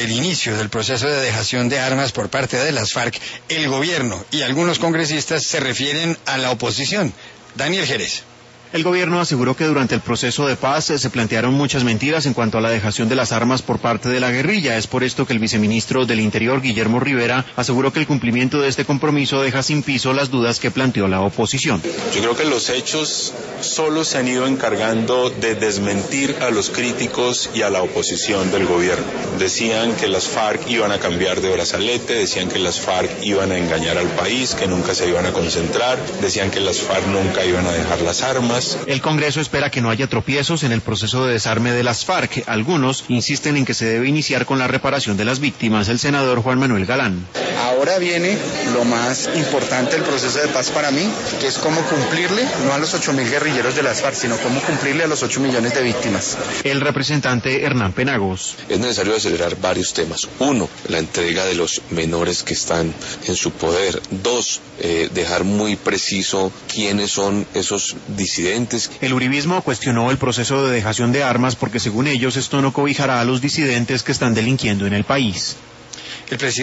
el inicio del proceso de dejación de armas por parte de las FARC, el gobierno y algunos congresistas se refieren a la oposición. Daniel Jerez. El gobierno aseguró que durante el proceso de paz se plantearon muchas mentiras en cuanto a la dejación de las armas por parte de la guerrilla. Es por esto que el viceministro del Interior, Guillermo Rivera, aseguró que el cumplimiento de este compromiso deja sin piso las dudas que planteó la oposición. Yo creo que los hechos solo se han ido encargando de desmentir a los críticos y a la oposición del gobierno. Decían que las FARC iban a cambiar de brazalete, decían que las FARC iban a engañar al país, que nunca se iban a concentrar, decían que las FARC nunca iban a dejar las armas. El Congreso espera que no haya tropiezos en el proceso de desarme de las FARC. Algunos insisten en que se debe iniciar con la reparación de las víctimas. El senador Juan Manuel Galán. Ahora viene lo más importante del proceso de paz para mí, que es cómo cumplirle, no a los 8.000 guerrilleros de las FARC, sino cómo cumplirle a los 8 millones de víctimas. El representante Hernán Penagos. Es necesario acelerar varios temas. Uno, la entrega de los menores que están en su poder. Dos, dejar muy preciso quiénes son esos disidentes. El uribismo cuestionó el proceso de dejación de armas porque según ellos esto no cobijará a los disidentes que están delinquiendo en el país. El presidente